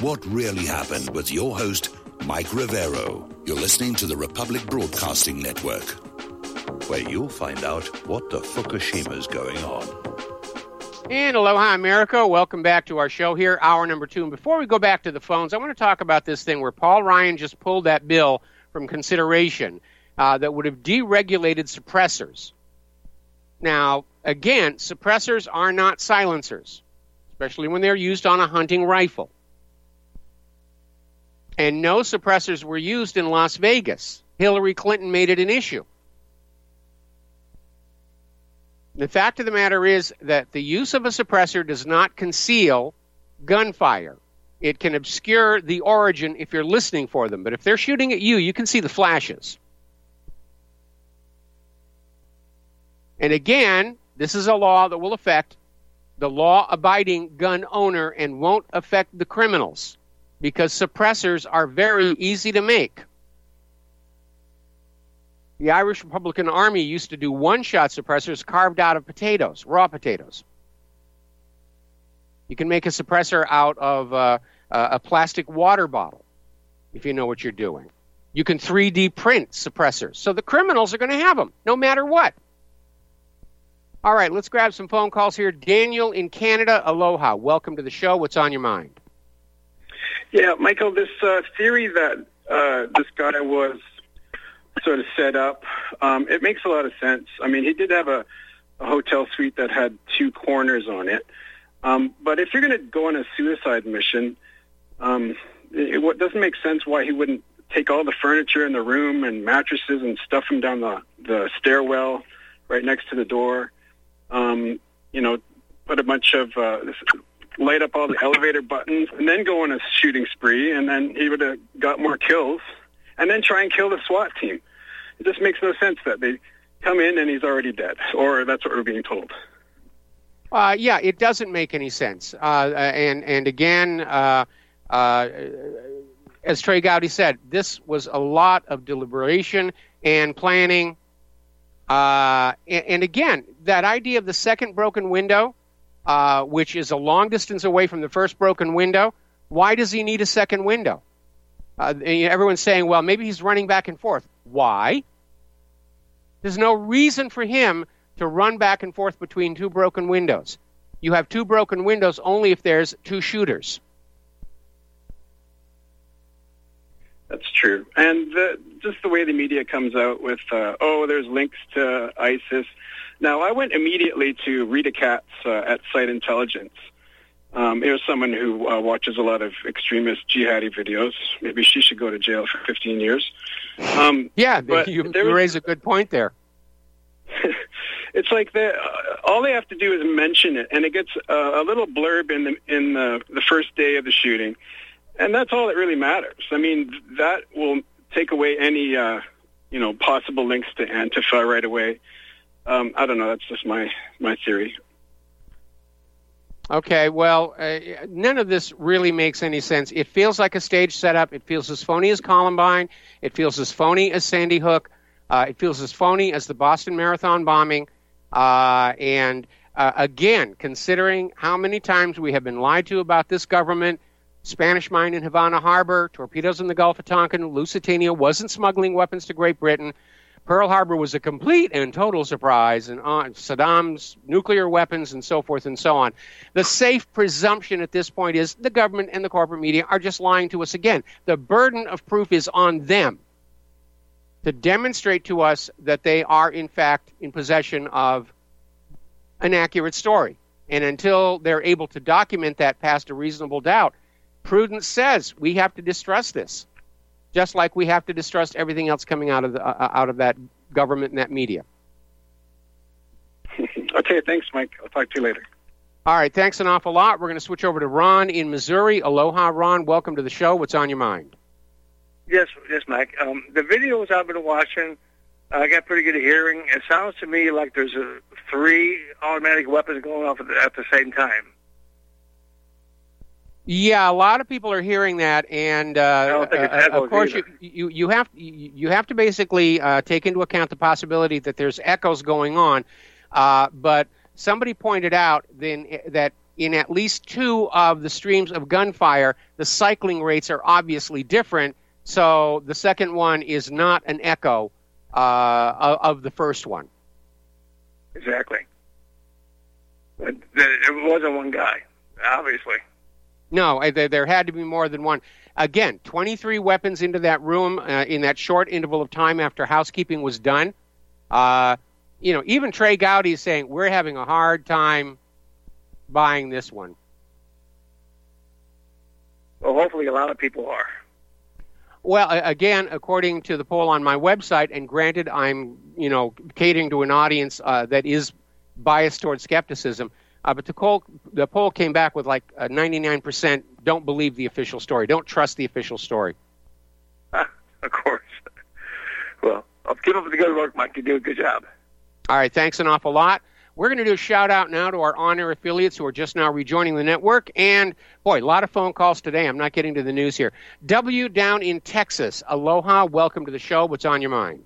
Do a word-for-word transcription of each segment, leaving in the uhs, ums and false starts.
What really happened with your host, Mike Rivero. You're listening to the Republic Broadcasting Network, where you'll find out what the Fukushima's going on. And aloha, America. Welcome back to our show here, hour number two. And before we go back to the phones, I want to talk about this thing where Paul Ryan just pulled that bill from consideration uh, that would have deregulated suppressors. Now, again, suppressors are not silencers, especially when they're used on a hunting rifle. And no suppressors were used in Las Vegas. Hillary Clinton made it an issue. The fact of the matter is that the use of a suppressor does not conceal gunfire. It can obscure the origin if you're listening for them. But if they're shooting at you, you can see the flashes. And again, this is a law that will affect the law-abiding gun owner and won't affect the criminals, because suppressors are very easy to make. The Irish Republican Army used to do one-shot suppressors carved out of potatoes, raw potatoes. You can make a suppressor out of uh, a plastic water bottle, if you know what you're doing. You can three D print suppressors. So the criminals are going to have them, no matter what. All right, let's grab some phone calls here. Daniel in Canada, aloha. Welcome to the show. What's on your mind? Yeah, Michael, this uh, theory that uh, this guy was sort of set up, um, it makes a lot of sense. I mean, he did have a, a hotel suite that had two corners on it. Um, but if you're going to go on a suicide mission, um, it, it doesn't make sense why he wouldn't take all the furniture in the room and mattresses and stuff them down the, the stairwell right next to the door. Um, you know, put a bunch of, uh, light up all the elevator buttons and then go on a shooting spree, and then he would have got more kills, and then try and kill the SWAT team. It just makes no sense that they come in and he's already dead, or that's what we're being told. Uh, yeah, it doesn't make any sense. Uh, and, and again, uh, uh, as Trey Gowdy said, this was a lot of deliberation and planning. Uh, and, and again, that idea of the second broken window, uh, which is a long distance away from the first broken window, why does he need a second window? Uh, everyone's saying, well, maybe he's running back and forth. Why? There's no reason for him to run back and forth between two broken windows. You have two broken windows only if there's two shooters. That's true. And the, just the way the media comes out with, uh, oh, there's links to ISIS. Now, I went immediately to Rita Katz uh, at Site Intelligence. Um, it was someone who uh, watches a lot of extremist jihadi videos. Maybe she should go to jail for fifteen years. Um, yeah, but you, you was, raise a good point there. It's like the, uh, all they have to do is mention it, and it gets uh, a little blurb in the in the, the first day of the shooting. And that's all that really matters. I mean, that will take away any, uh, you know, possible links to Antifa right away. Um, I don't know. That's just my, my theory. Okay, well, uh, none of this really makes any sense. It feels like a stage setup. It feels as phony as Columbine. It feels as phony as Sandy Hook. Uh, it feels as phony as the Boston Marathon bombing. Uh, and, uh, again, considering how many times we have been lied to about this government, Spanish mine in Havana Harbor, torpedoes in the Gulf of Tonkin, Lusitania wasn't smuggling weapons to Great Britain. Pearl Harbor was a complete and total surprise, and uh, Saddam's nuclear weapons and so forth and so on. The safe presumption at this point is the government and the corporate media are just lying to us again. The burden of proof is on them to demonstrate to us that they are, in fact, in possession of an accurate story. And until they're able to document that past a reasonable doubt, prudence says we have to distrust this, just like we have to distrust everything else coming out of the, uh, out of that government and that media. Okay, thanks, Mike. I'll talk to you later. All right, thanks an awful lot. We're going to switch over to Ron in Missouri. Aloha, Ron. Welcome to the show. What's on your mind? Yes, yes, Mike. Um, the videos I've been watching, I got pretty good at hearing. It sounds to me like there's a, three automatic weapons going off at the, at the same time. Yeah, a lot of people are hearing that, and uh, uh, of course, you, you you have you have to basically uh, take into account the possibility that there's echoes going on. Uh, but somebody pointed out then that in at least two of the streams of gunfire, the cycling rates are obviously different. So the second one is not an echo uh, of the first one. Exactly. But it wasn't one guy, obviously. No, there had to be more than one. Again, twenty-three weapons into that room uh, in that short interval of time after housekeeping was done. Uh, you know, even Trey Gowdy is saying, we're having a hard time buying this one. Well, hopefully a lot of people are. Well, again, according to the poll on my website, and granted, I'm, you know, catering to an audience uh, that is biased towards skepticism, uh, but the poll, the poll came back with like uh, ninety-nine percent don't believe the official story, don't trust the official story. Ah, of course. Well, I'll keep up with the good work, Mike. You do a good job. All right, thanks an awful lot. We're going to do a shout-out now to our on-air affiliates who are just now rejoining the network. And, boy, a lot of phone calls today. I'm not getting to the news here. W down in Texas. Aloha. Welcome to the show. What's on your mind?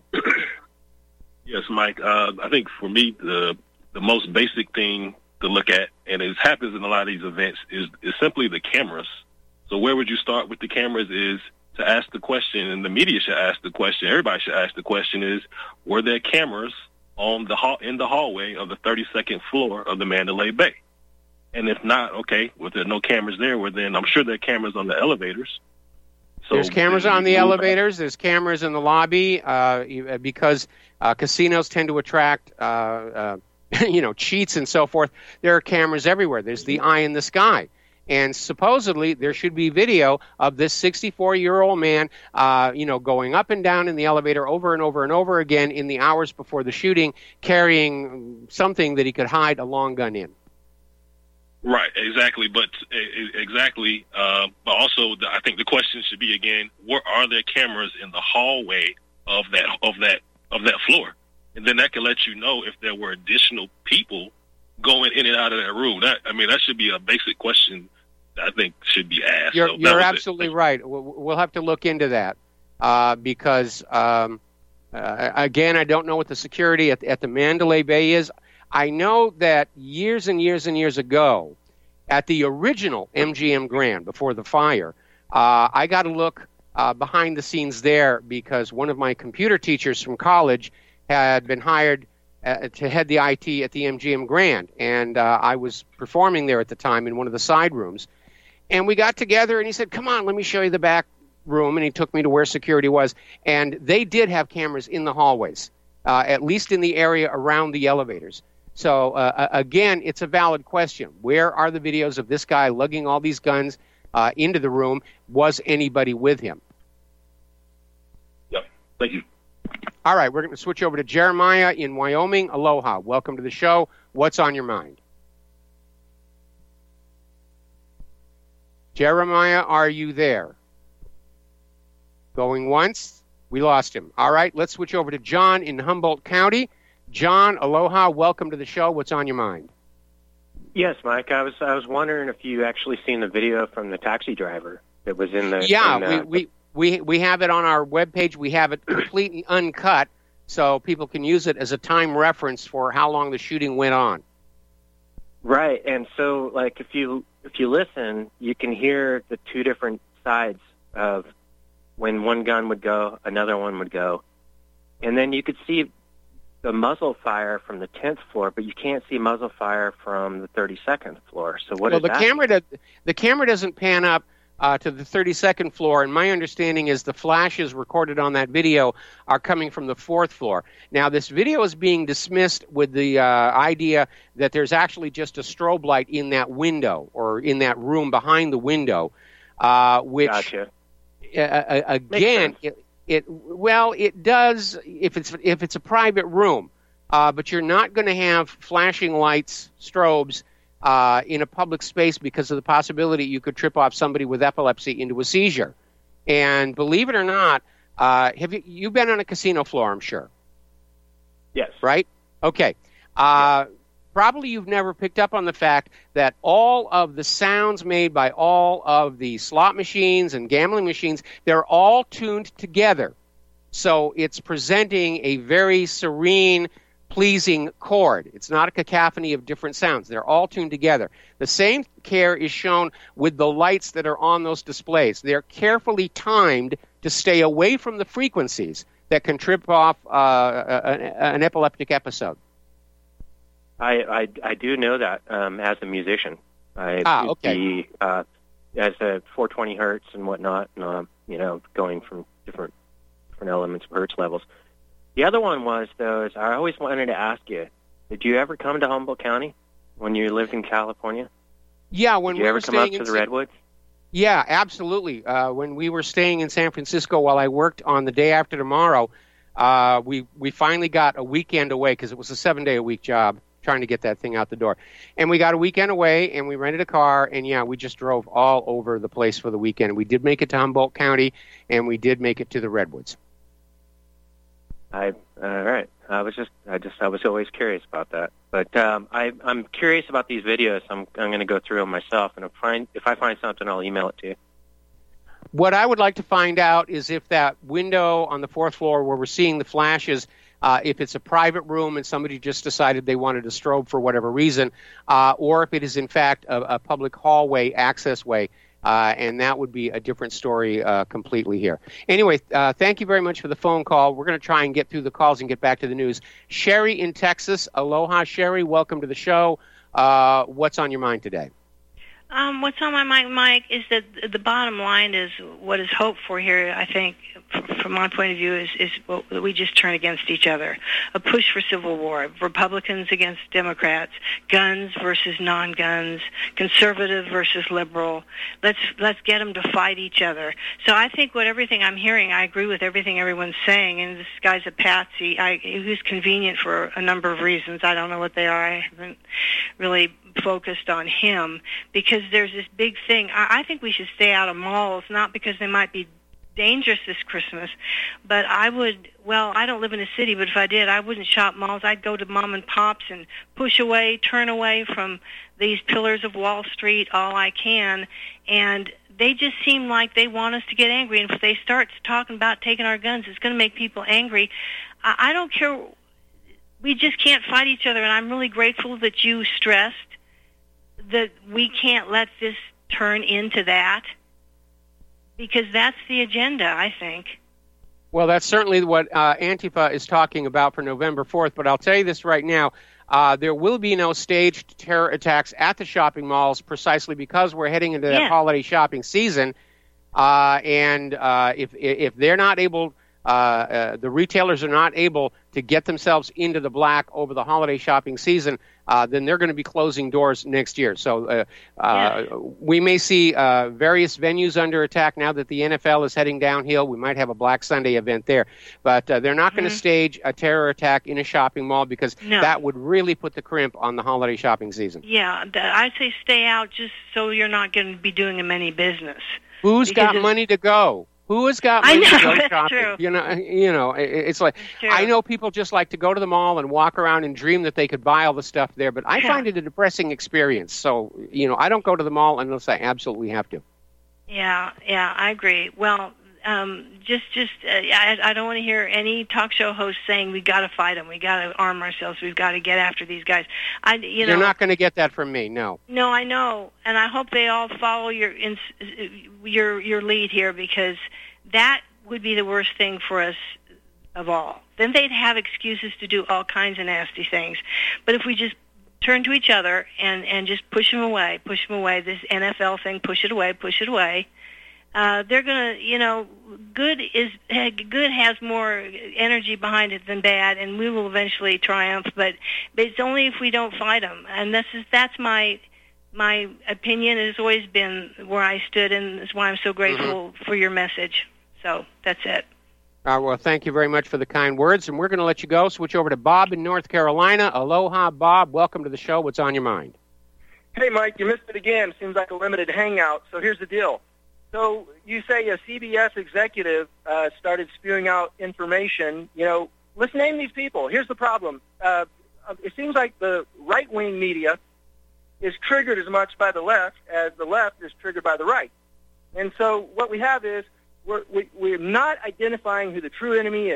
Yes, Mike. Uh, I think for me, the the most basic thing to look at, and it happens in a lot of these events, is, is simply the cameras. So where would you start with the cameras is to ask the question, and the media should ask the question, everybody should ask the question is, were there cameras on the hall, in the hallway of the thirty-second floor of the Mandalay Bay? And if not, okay, well, there are no cameras there, well, then I'm sure there are cameras on the elevators. So there's cameras on the elevators. There's cameras in the lobby uh, because uh, casinos tend to attract, uh, uh, you know, cheats and so forth. There are cameras everywhere. There's the eye in the sky. And supposedly there should be video of this sixty-four-year-old man, uh, you know, going up and down in the elevator over and over and over again in the hours before the shooting, carrying something that he could hide a long gun in. Right, exactly. But uh, exactly. Uh, but also, the, I think the question should be again: where are there cameras in the hallway of that of that of that floor? And then that can let you know if there were additional people going in and out of that room. That I mean, that should be a basic question. I think should be asked. You're, so you're absolutely it. right. We'll have to look into that uh, because, um, uh, again, I don't know what the security at, at the Mandalay Bay is. I know that years and years and years ago, at the original M G M Grand, before the fire, uh, I got to look uh, behind the scenes there because one of my computer teachers from college had been hired uh, to head the I T at the M G M Grand, and uh, I was performing there at the time in one of the side rooms. And we got together, and he said, come on, let me show you the back room. And he took me to where security was. And they did have cameras in the hallways, uh, at least in the area around the elevators. So, uh, again, it's a valid question. Where are the videos of this guy lugging all these guns uh, into the room? Was anybody with him? Yep. Thank you. All right, we're going to switch over to Jeremiah in Wyoming. Aloha. Welcome to the show. What's on your mind? Jeremiah, are you there? Going once? We lost him. All right, let's switch over to John in Humboldt County. John, aloha. Welcome to the show. What's on your mind? Yes, Mike. I was I was wondering if you actually seen the video from the taxi driver that was in the... Yeah, in the, we, we, we, we have it on our webpage. We have it completely uncut so people can use it as a time reference for how long the shooting went on. Right, and so, like, if you if you listen, you can hear the two different sides of when one gun would go, another one would go. And then you could see the muzzle fire from the tenth floor, but you can't see muzzle fire from the thirty-second floor. So what well, is the that? Camera does, the camera doesn't pan up uh, to the thirty-second floor, and my understanding is the flashes recorded on that video are coming from the fourth floor. Now, this video is being dismissed with the uh, idea that there's actually just a strobe light in that window or in that room behind the window, uh, which, gotcha. uh, again, it, it well, it does if it's if it's a private room, uh, but you're not going to have flashing lights, strobes, Uh, in a public space because of the possibility you could trip off somebody with epilepsy into a seizure. And believe it or not, uh, have you you've been on a casino floor, I'm sure. Yes. Right? Okay. Uh, yes. Probably you've never picked up on the fact that all of the sounds made by all of the slot machines and gambling machines, they're all tuned together. So it's presenting a very serene, pleasing chord. It's not a cacophony of different sounds. They're all tuned together. The same care is shown with the lights that are on those displays. They're carefully timed to stay away from the frequencies that can trip off uh, a, an epileptic episode. I, I, I do know that um, as a musician. I ah, okay. The, uh, as a four twenty hertz and whatnot, and, uh, you know, going from different different elements of hertz levels. The other one was, though, is I always wanted to ask you, did you ever come to Humboldt County when you lived in California? Yeah, when did you we ever were come staying up to in the Redwoods? Yeah, absolutely. Uh, when we were staying in San Francisco while I worked on The Day After Tomorrow, uh, we, we finally got a weekend away because it was a seven-day-a-week job trying to get that thing out the door. And we got a weekend away, and we rented a car, and, yeah, we just drove all over the place for the weekend. We did make it to Humboldt County, and we did make it to the Redwoods. I all right. I was just I just I was always curious about that. But um, I I'm curious about these videos. I'm I'm going to go through them myself, and if find if I find something, I'll email it to you. What I would like to find out is if that window on the fourth floor where we're seeing the flashes, uh, if it's a private room and somebody just decided they wanted a strobe for whatever reason, uh, or if it is in fact a, a public hallway access way. Uh, and that would be a different story uh, completely here. Anyway, uh, thank you very much for the phone call. We're going to try and get through the calls and get back to the news. Sherry in Texas. Aloha, Sherry. Welcome to the show. Uh, what's on your mind today? Um, what's on my mind, Mike, is that the bottom line is what is hoped for here, I think, from my point of view, is, is what we just turn against each other. A push for civil war, Republicans against Democrats, guns versus non-guns, conservative versus liberal. Let's let's get them to fight each other. So I think what everything I'm hearing, I agree with everything everyone's saying, and this guy's a patsy. I, who's convenient for a number of reasons. I don't know what they are. I haven't really focused on him because there's this big thing. I, I think we should stay out of malls, not because they might be dangerous this Christmas, but I would, well, I don't live in a city, but if I did, I wouldn't shop malls. I'd go to mom and pops and push away, turn away from these pillars of Wall Street all I can, and they just seem like they want us to get angry, and if they start talking about taking our guns, it's going to make people angry. I, I don't care. We just can't fight each other, and I'm really grateful that you stressed that we can't let this turn into that, because that's the agenda, I think. Well, that's certainly what uh, Antifa is talking about for November fourth, but I'll tell you this right now. Uh, there will be no staged terror attacks at the shopping malls precisely because we're heading into that yeah. holiday shopping season, uh, and uh, if, if they're not able... Uh, uh, the retailers are not able to get themselves into the black over the holiday shopping season, uh, then they're going to be closing doors next year. So uh, uh, yes. we may see uh, various venues under attack now that the N F L is heading downhill. We might have a Black Sunday event there. But uh, they're not mm-hmm. going to stage a terror attack in a shopping mall because no. that would really put the crimp on the holiday shopping season. Yeah, I'd say stay out just so you're not going to be doing them any business. Who's because got money to go? Who has got money I know, to go that's shopping? True. You know, you know, it's like I know people just like to go to the mall and walk around and dream that they could buy all the stuff there, but I yeah. find it a depressing experience. So, you know, I don't go to the mall unless I absolutely have to. Yeah, yeah, I agree. Well, um, just, just, uh, I, I don't want to hear any talk show host saying we got to fight them, we got to arm ourselves, we've got to get after these guys. I, you know, you're not going to get that from me, no. No, I know, and I hope they all follow your your your lead here, because that would be the worst thing for us of all. Then they'd have excuses to do all kinds of nasty things. But if we just turn to each other and, and just push them away, push them away, this N F L thing, push it away, push it away, uh, they're going to, you know, good is good has more energy behind it than bad, and we will eventually triumph. But, but it's only if we don't fight them. And this is that's my my opinion. It has always been where I stood, and that's why I'm so grateful mm-hmm. for your message. So that's it. Uh, well, thank you very much for the kind words, and we're going to let you go. Switch over to Bob in North Carolina. Aloha, Bob. Welcome to the show. What's on your mind? Hey, Mike, you missed it again. Seems like a limited hangout. So here's the deal. So you say a C B S executive uh, started spewing out information. You know, let's name these people. Here's the problem. Uh, it seems like the right-wing media is triggered as much by the left as the left is triggered by the right. And so what we have is We're, we, we're not identifying who the true enemy is.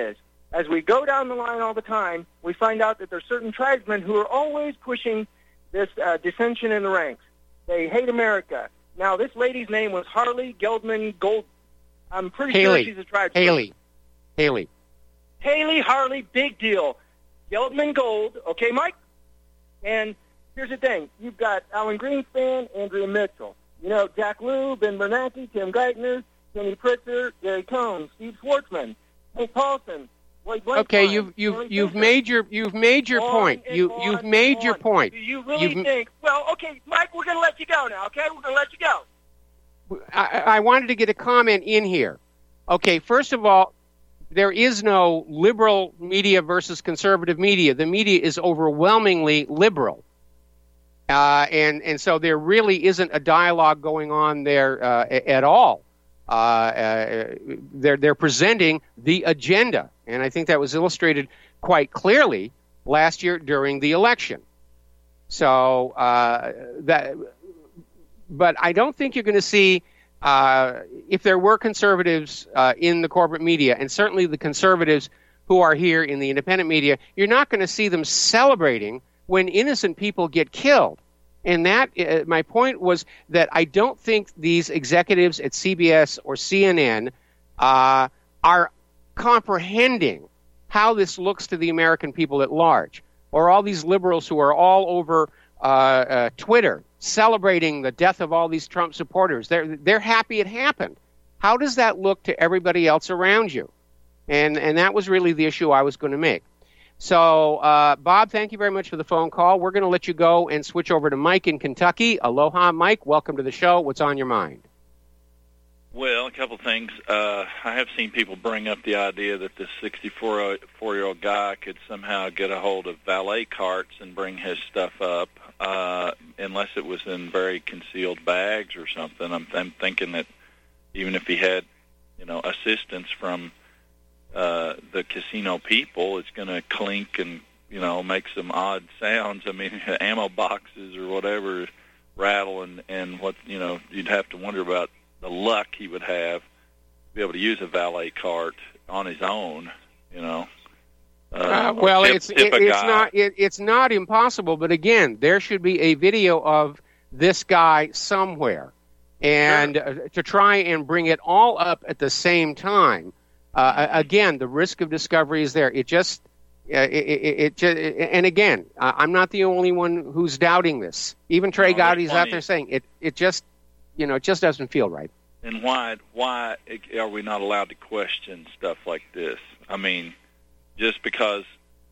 as we go down the line all the time, we find out that there's certain tribesmen who are always pushing this uh, dissension in the ranks. They hate America. Now, this lady's name was Harley Geldman Gold. I'm pretty Haley. sure she's a tribesman. Haley. Haley. Haley Harley, big deal. Geldman Gold, okay, Mike? And here's the thing. You've got Alan Greenspan, Andrea Mitchell. You know, Jack Lew, Ben Bernanke, Tim Geithner, Kenny Pritzker, Gary Cohn, Steve Schwartzman, Hank Paulson, Lloyd Blankfein. Okay, you've you've you've made your you've made your point. You you've made your point. Do you really You've- think? Well, okay, Mike, we're going to let you go now. Okay, we're going to let you go. I, I wanted to get a comment in here. Okay, first of all, there is no liberal media versus conservative media. The media is overwhelmingly liberal. Uh, and, and so there really isn't a dialogue going on there uh, at all. Uh, uh, they're, they're presenting the agenda. And I think that was illustrated quite clearly last year during the election. So uh, that, but I don't think you're going to see, uh, if there were conservatives uh, in the corporate media, and certainly the conservatives who are here in the independent media, you're not going to see them celebrating when innocent people get killed. And that, uh, my point was that I don't think these executives at C B S or C N N uh, are comprehending how this looks to the American people at large, or all these liberals who are all over uh, uh, Twitter celebrating the death of all these Trump supporters. They're they're happy it happened. How does that look to everybody else around you? And and that was really the issue I was going to make. So, uh, Bob, thank you very much for the phone call. We're going to let you go and switch over to Mike in Kentucky. Aloha, Mike. Welcome to the show. What's on your mind? Well, a couple things. Uh, I have seen people bring up the idea that this sixty-four-year-old guy could somehow get a hold of valet carts and bring his stuff up, uh, unless it was in very concealed bags or something. I'm, I'm thinking that even if he had, you know, assistance from uh, the casino people, it's going to clink and, you know, make some odd sounds. I mean, ammo boxes or whatever rattle, and, and what, you know, you'd have to wonder about the luck he would have to be able to use a valet cart on his own, you know. Uh, uh, well, tip, it's tip it, it's not it, it's not impossible, but again, there should be a video of this guy somewhere, and sure. uh, to try and bring it all up at the same time. Uh, again, the risk of discovery is there. It just uh, it, it, it just and again, I'm not the only one who's doubting this. Even Trey no, Gowdy's out there saying it. It just you know, it just doesn't feel right. And why why are we not allowed to question stuff like this? I mean, just because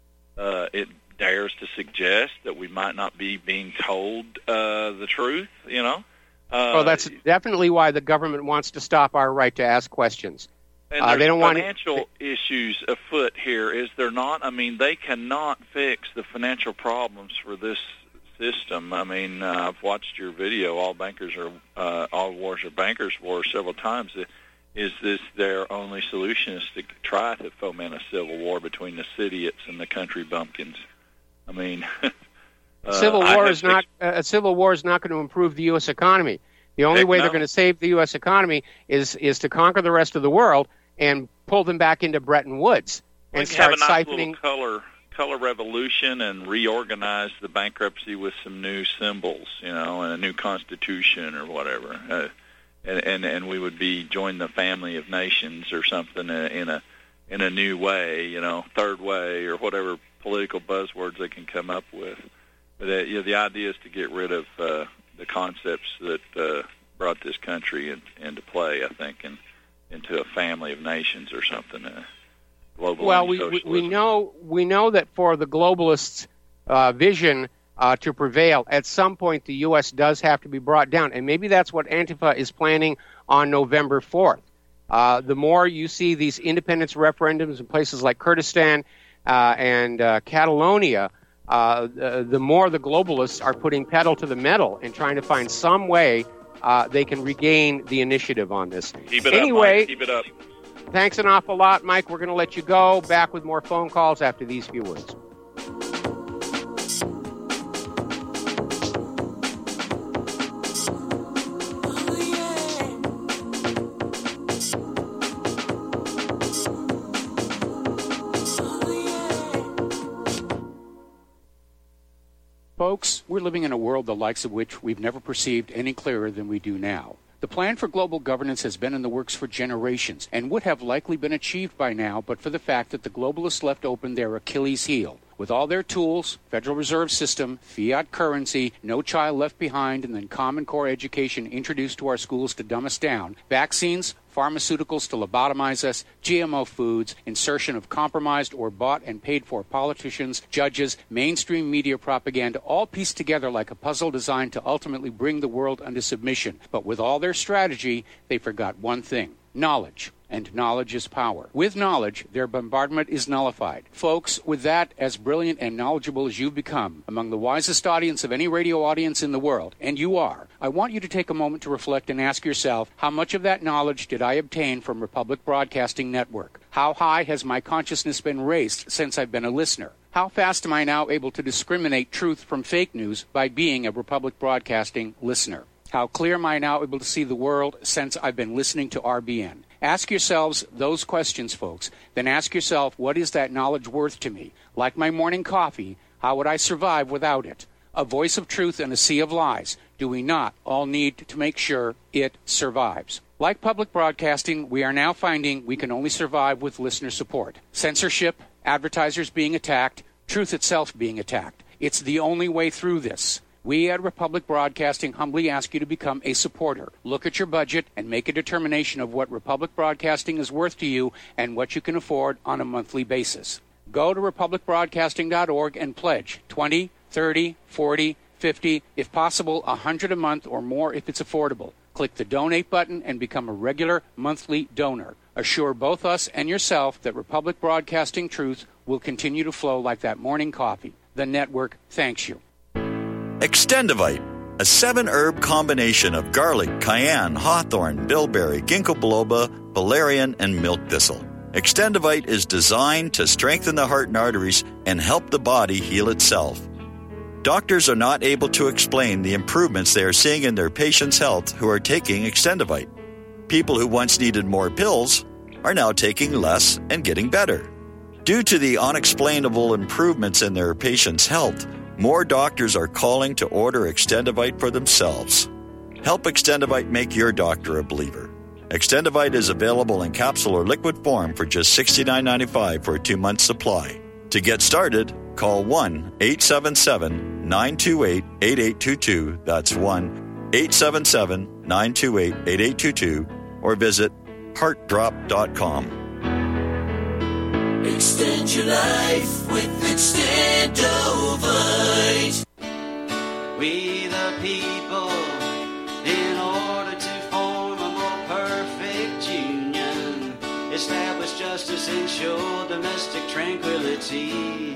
uh, it dares to suggest that we might not be being told uh, the truth, you know? Uh, oh, that's definitely why the government wants to stop our right to ask questions. And uh, there's they don't financial want issues afoot here, is there not? I mean, they cannot fix the financial problems for this system. I mean, uh, I've watched your video, All Bankers Are, uh, All Wars Are Bankers War, several times. Is this their only solution, is to try to foment a civil war between the idiots and the country bumpkins? I mean, uh, civil war is not ex- uh, a civil war is not going to improve the U S economy. The only Heck way no. they're going to save the U S economy is is to conquer the rest of the world and pull them back into Bretton Woods and we can start have a nice siphoning. little color color revolution and reorganize the bankruptcy with some new symbols, you know, and a new constitution or whatever, uh, and, and and we would be join the family of nations or something in a in a new way, you know, third way or whatever political buzzwords they can come up with. But uh, you know, the idea is to get rid of uh, the concepts that uh, brought this country in, into play, I think, and into a family of nations or something. Uh, global well, we, we we know we know that for the globalists' uh, vision uh, to prevail, at some point the U S does have to be brought down, and maybe that's what Antifa is planning on November fourth. Uh, the more you see these independence referendums in places like Kurdistan uh, and uh, Catalonia, uh, the, the more the globalists are putting pedal to the metal and trying to find some way uh, they can regain the initiative on this. Keep it anyway, up, Mike. Keep it up. Thanks an awful lot, Mike. We're going to let you go. Back with more phone calls after these few words. Folks, we're living in a world the likes of which we've never perceived any clearer than we do now. The plan for global governance has been in the works for generations and would have likely been achieved by now but for the fact that the globalists left open their Achilles heel. With all their tools, Federal Reserve System, fiat currency, no child left behind, and then Common Core education introduced to our schools to dumb us down, vaccines, pharmaceuticals to lobotomize us, G M O foods, insertion of compromised or bought and paid for politicians, judges, mainstream media propaganda, all pieced together like a puzzle designed to ultimately bring the world under submission. But with all their strategy, they forgot one thing: knowledge. And knowledge is power. With knowledge, their bombardment is nullified. Folks, with that, as brilliant and knowledgeable as you've become, among the wisest audience of any radio audience in the world, and you are, I want you to take a moment to reflect and ask yourself, how much of that knowledge did I obtain from Republic Broadcasting Network? How high has my consciousness been raised since I've been a listener? How fast am I now able to discriminate truth from fake news by being a Republic Broadcasting listener? How clear am I now able to see the world since I've been listening to R B N? Ask yourselves those questions, folks. Then ask yourself, what is that knowledge worth to me? Like my morning coffee, how would I survive without it? A voice of truth in a sea of lies. Do we not all need to make sure it survives? Like public broadcasting, we are now finding we can only survive with listener support. Censorship, advertisers being attacked, truth itself being attacked. It's the only way through this. We at Republic Broadcasting humbly ask you to become a supporter. Look at your budget and make a determination of what Republic Broadcasting is worth to you and what you can afford on a monthly basis. Go to republic broadcasting dot org and pledge twenty, thirty, forty, fifty, if possible one hundred a month or more if it's affordable. Click the donate button and become a regular monthly donor. Assure both us and yourself that Republic Broadcasting truth will continue to flow like that morning coffee. The network thanks you. Extendivite, a seven-herb combination of garlic, cayenne, hawthorn, bilberry, ginkgo biloba, valerian, and milk thistle. Extendivite is designed to strengthen the heart and arteries and help the body heal itself. Doctors are not able to explain the improvements they are seeing in their patients' health who are taking Extendivite. People who once needed more pills are now taking less and getting better. Due to the unexplainable improvements in their patients' health, more doctors are calling to order Extendivite for themselves. Help Extendivite make your doctor a believer. Extendivite is available in capsule or liquid form for just sixty-nine ninety-five for a two-month supply. To get started, call one eight seven seven, nine two eight, eight eight two two. That's one eight seven seven, nine two eight, eight eight two two. Or visit heart drop dot com. Extend your life with Extendovite. We the people, in order to form a more perfect union, establish justice, ensure domestic tranquility,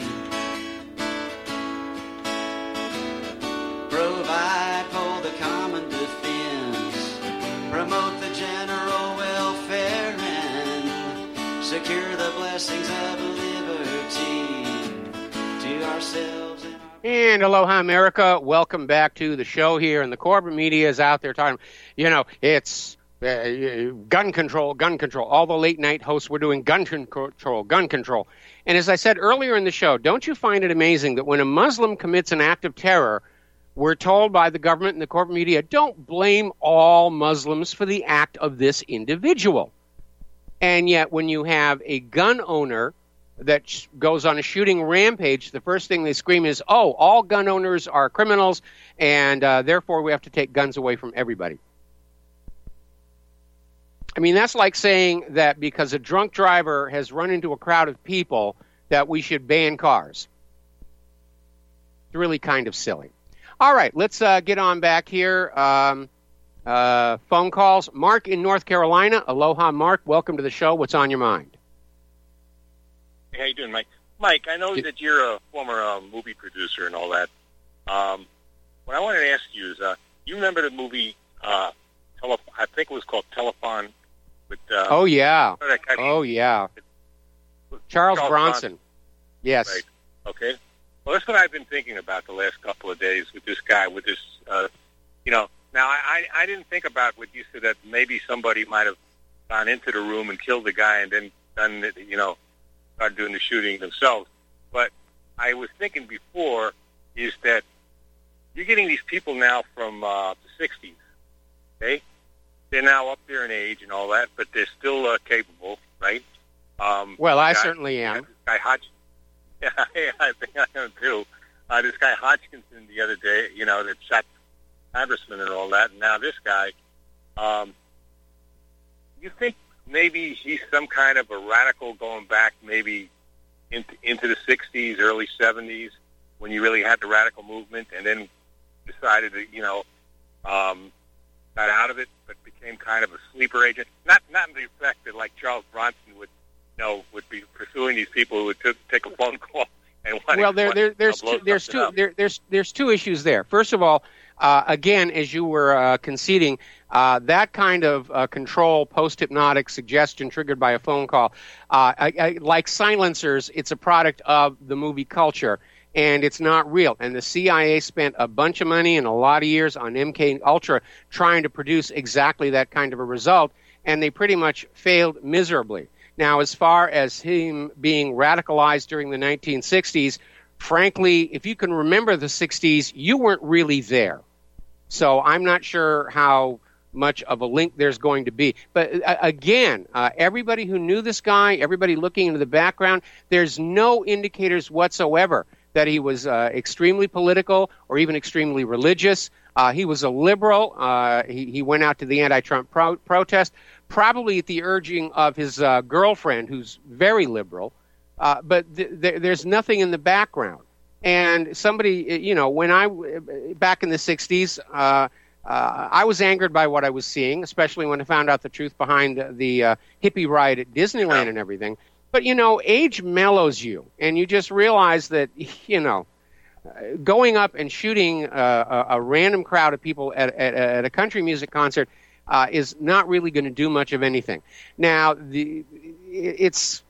provide for the common defense, promote the general welfare, and secure the blessings of liberty to ourselves. And, and aloha, America. Welcome back to the show here. And the corporate media is out there talking, you know, it's uh, gun control, gun control. All the late night hosts were doing gun control, gun control. And as I said earlier in the show, don't you find it amazing that when a Muslim commits an act of terror, we're told by the government and the corporate media, don't blame all Muslims for the act of this individual. And yet when you have a gun owner that sh- goes on a shooting rampage, the first thing they scream is, oh, all gun owners are criminals, and uh, therefore we have to take guns away from everybody. I mean, that's like saying that because a drunk driver has run into a crowd of people that we should ban cars. It's really kind of silly. All right, let's uh, get on back here. Um, uh, phone calls. Mark in North Carolina. Aloha, Mark. Welcome to the show. What's on your mind? Hey, how you doing, Mike? Mike, I know that you're a former uh, movie producer and all that. Um, what I wanted to ask you is, uh, you remember the movie, uh, tele- I think it was called Telephone? With, uh, oh, yeah. Guy, oh, yeah. Charles, Charles Bronson. Bronson. Yes. Right. Okay. Well, that's what I've been thinking about the last couple of days with this guy, with this, uh, you know, now I, I didn't think about what you said, that maybe somebody might have gone into the room and killed the guy and then done, you know, started doing the shooting themselves. But I was thinking before is that you're getting these people now from uh, the sixties, okay? They're now up there in age and all that, but they're still uh, capable, right? Um, well, I guy, certainly am. This guy Hodgkinson, yeah, I think I am too. Uh, this guy Hodgkinson the other day, you know, that shot Congressman and all that, and now this guy. Um, you think maybe he's some kind of a radical going back maybe into, into the sixties, early seventies, when you really had the radical movement, and then decided to, you know, um, got out of it, but became kind of a sleeper agent. Not not in the effect that like Charles Bronson would, you know, would be pursuing these people who would t- take a phone call and want well, to there, there, there's blow two, there's something two up. there, there's there's two issues there. First of all, uh, again, as you were uh, conceding, uh, that kind of uh, control, post-hypnotic suggestion triggered by a phone call, uh, I, I, like silencers, it's a product of the movie culture. And it's not real. And the C I A spent a bunch of money and a lot of years on M K Ultra trying to produce exactly that kind of a result, and they pretty much failed miserably. Now, as far as him being radicalized during the nineteen sixties, frankly, if you can remember the sixties, you weren't really there. So I'm not sure how much of a link there's going to be. But uh, again, uh, everybody who knew this guy, everybody looking into the background, there's no indicators whatsoever that he was uh, extremely political or even extremely religious. Uh, he was a liberal. Uh, he, he went out to the anti-Trump pro- protest, probably at the urging of his uh, girlfriend, who's very liberal. Uh, but th- th- there's nothing in the background. And somebody, you know, when I, back in the sixties, uh, uh, I was angered by what I was seeing, especially when I found out the truth behind the, the uh, hippie riot at Disneyland and everything. But, you know, age mellows you, and you just realize that, you know, going up and shooting uh, a, a random crowd of people at, at, at a country music concert uh, is not really going to do much of anything. Now, the it's,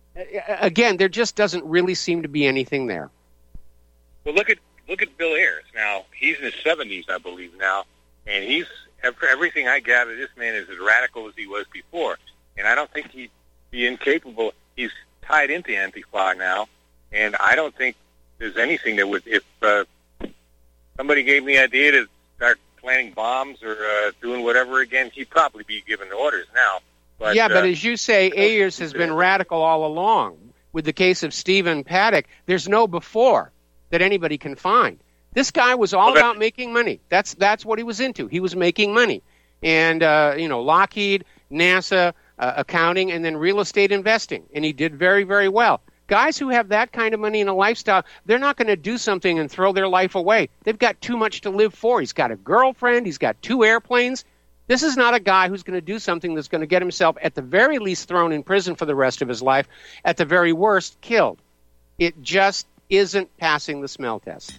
again, there just doesn't really seem to be anything there. Well, look at look at Bill Ayers. Now, he's in his seventies, I believe, now, and he's, everything I gather, this man is as radical as he was before, and I don't think he'd be incapable. He's tied into Antifa now, and I don't think there's anything that would, if uh, somebody gave me the idea to start planting bombs or uh, doing whatever again, he'd probably be given orders now. But, yeah, but uh, as you say, Ayers has been radical all along. With the case of Stephen Paddock, there's no before that anybody can find. This guy was all about making money. That's that's what he was into. He was making money. And, uh, you know, Lockheed, NASA, Uh, accounting, and then real estate investing. And he did very, very well. Guys who have that kind of money and a lifestyle, they're not going to do something and throw their life away. They've got too much to live for. He's got a girlfriend. He's got two airplanes. This is not a guy who's going to do something that's going to get himself, at the very least, thrown in prison for the rest of his life, at the very worst, killed. It just isn't passing the smell test.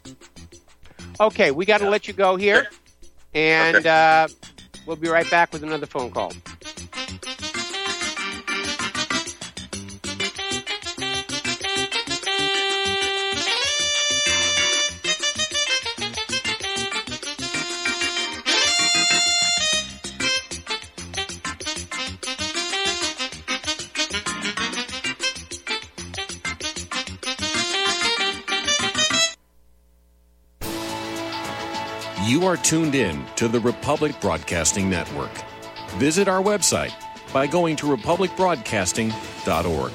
Okay, we got to let you go here. And uh, we'll be right back with another phone call. You are tuned in to the Republic Broadcasting Network. Visit our website by going to republic broadcasting dot org.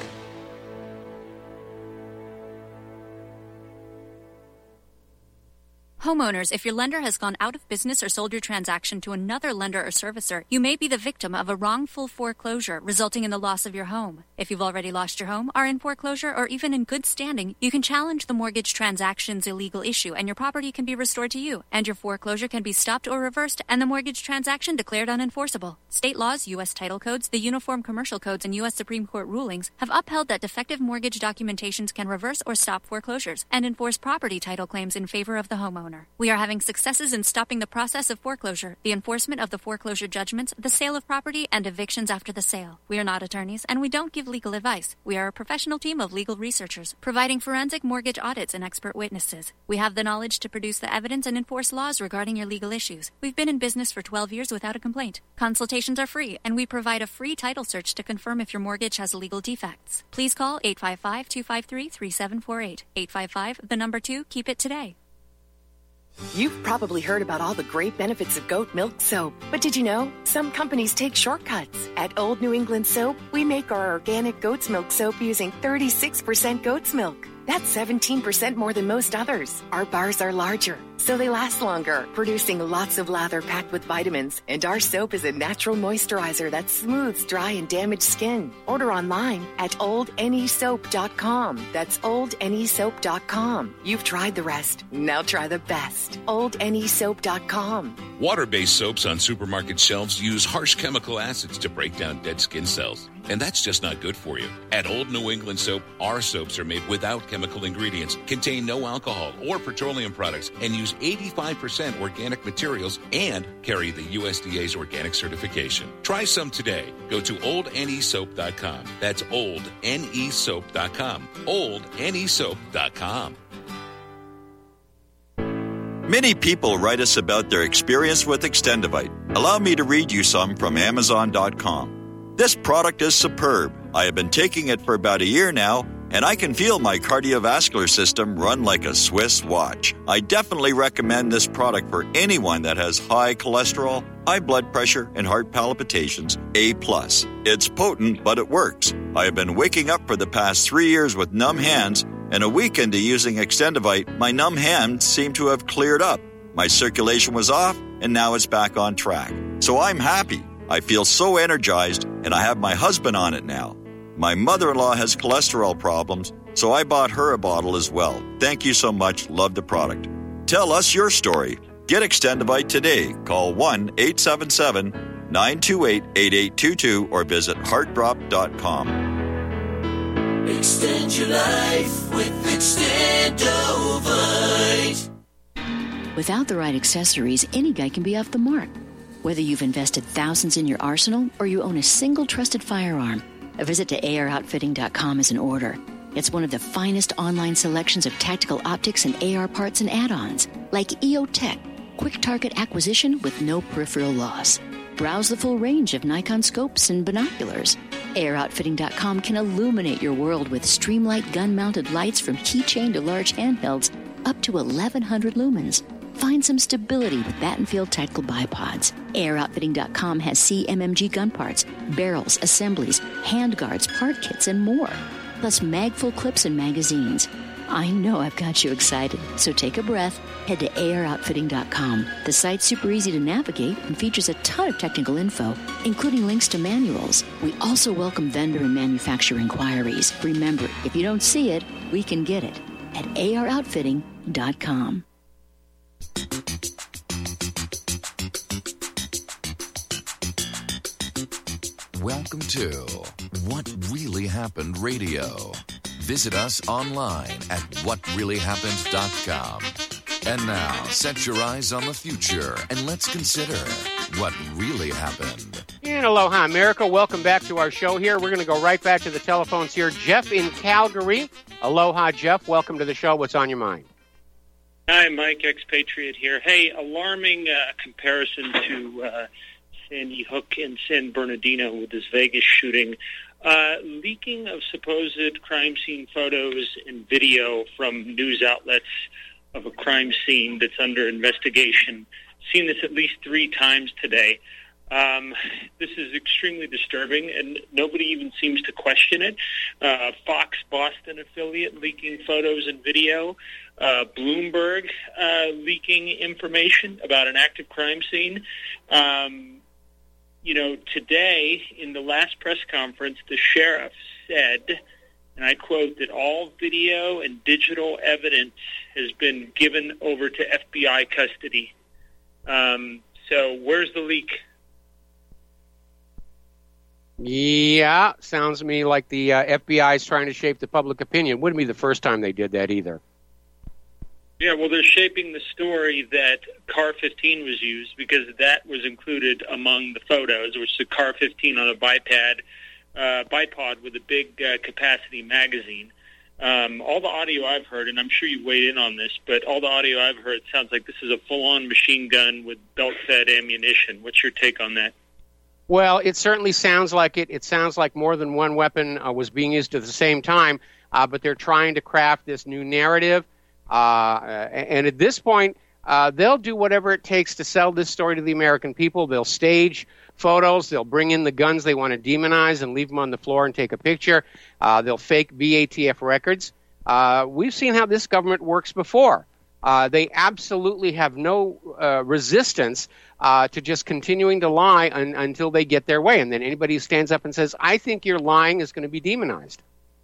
Homeowners, if your lender has gone out of business or sold your transaction to another lender or servicer, you may be the victim of a wrongful foreclosure, resulting in the loss of your home. If you've already lost your home, are in foreclosure, or even in good standing, you can challenge the mortgage transaction's illegal issue, and your property can be restored to you, and your foreclosure can be stopped or reversed, and the mortgage transaction declared unenforceable. State laws, U S title codes, the Uniform Commercial Codes, and U S Supreme Court rulings have upheld that defective mortgage documentations can reverse or stop foreclosures and enforce property title claims in favor of the homeowner. We are having successes in stopping the process of foreclosure, the enforcement of the foreclosure judgments, the sale of property, and evictions after the sale. We are not attorneys, and we don't give legal advice. We are a professional team of legal researchers, providing forensic mortgage audits and expert witnesses. We have the knowledge to produce the evidence and enforce laws regarding your legal issues. We've been in business for twelve years without a complaint. Consultations are free, and we provide a free title search to confirm if your mortgage has legal defects. Please call eight five five, two five three, three seven four eight. eight five five, the number two, keep it today. You've probably heard about all the great benefits of goat milk soap, but did you know some companies take shortcuts? At Old New England Soap, we make our organic goat's milk soap using thirty-six percent goat's milk. That's seventeen percent more than most others. Our bars are larger, so they last longer, producing lots of lather packed with vitamins. And our soap is a natural moisturizer that smooths dry and damaged skin. Order online at old n e soap dot com. That's old n e soap dot com. You've tried the rest. Now try the best. old n e soap dot com. Water-based soaps on supermarket shelves use harsh chemical acids to break down dead skin cells. And that's just not good for you. At Old New England Soap, our soaps are made without chemical ingredients, contain no alcohol or petroleum products, and use eighty-five percent organic materials and carry the U S D A's organic certification. Try some today. Go to old n e soap dot com. That's old n e soap dot com. old n e soap dot com. Many people write us about their experience with Extendivite. Allow me to read you some from amazon dot com. This product is superb. I have been taking it for about a year now, and I can feel my cardiovascular system run like a Swiss watch. I definitely recommend this product for anyone that has high cholesterol, high blood pressure, and heart palpitations, A plus. It's potent, but it works. I have been waking up for the past three years with numb hands, and a week into using Extendivite, my numb hands seem to have cleared up. My circulation was off, and now it's back on track. So I'm happy. I feel so energized, and I have my husband on it now. My mother-in-law has cholesterol problems, so I bought her a bottle as well. Thank you so much. Love the product. Tell us your story. Get Extendivite today. Call one eight seven seven, nine two eight, eight eight two two or visit heart drop dot com. Extend your life with Extendovite. Without the right accessories, any guy can be off the mark. Whether you've invested thousands in your arsenal or you own a single trusted firearm, a visit to A R outfitting dot com is in order. It's one of the finest online selections of tactical optics and A R parts and add-ons, like E O Tech, quick target acquisition with no peripheral loss. Browse the full range of Nikon scopes and binoculars. A R outfitting dot com can illuminate your world with Streamlight gun-mounted lights from keychain to large handhelds up to eleven hundred lumens. Find some stability with Battenfield Tactical Bipods. A R outfitting dot com has C M M G gun parts, barrels, assemblies, handguards, part kits, and more. Plus mag-full clips and magazines. I know I've got you excited, so take a breath. Head to A R outfitting dot com. The site's super easy to navigate and features a ton of technical info, including links to manuals. We also welcome vendor and manufacturer inquiries. Remember, if you don't see it, we can get it at A R outfitting dot com. Welcome to What Really Happened Radio. Visit us online at what really happened dot com. And now, set your eyes on the future and let's consider what really happened. And aloha, America. Welcome back to our show here. We're going to go right back to the telephones here. Jeff in Calgary. Aloha, Jeff. Welcome to the show. What's on your mind? Hi, Mike, expatriate here. Hey, alarming uh, comparison to uh, Sandy Hook and San Bernardino with this Vegas shooting. Uh, leaking of supposed crime scene photos and video from news outlets of a crime scene that's under investigation. Seen this at least three times today. Um, this is extremely disturbing, and nobody even seems to question it. Uh, Fox Boston affiliate leaking photos and video. Uh, Bloomberg uh, leaking information about an active crime scene. Um, you know, today, in the last press conference, the sheriff said, and I quote, that all video and digital evidence has been given over to F B I custody. Um, so where's the leak? Yeah, sounds to me like the uh, F B I is trying to shape the public opinion. Wouldn't be the first time they did that either. Yeah, well, they're shaping the story that Car fifteen was used because that was included among the photos, which is a Car fifteen on a bipod, uh, bipod with a big uh, capacity magazine. Um, all the audio I've heard, and I'm sure you weighed in on this, but all the audio I've heard sounds like this is a full-on machine gun with belt-fed ammunition. What's your take on that? Well, it certainly sounds like it. It sounds like more than one weapon uh, was being used at the same time, uh, but they're trying to craft this new narrative. Uh, and at this point, uh, they'll do whatever it takes to sell this story to the American people. They'll stage photos. They'll bring in the guns they want to demonize and leave them on the floor and take a picture. Uh, they'll fake B A T F records. Uh, we've seen how this government works before. Uh, they absolutely have no uh, resistance uh, to just continuing to lie un- until they get their way. And then anybody who stands up and says, I think you're lying, is going to be demonized.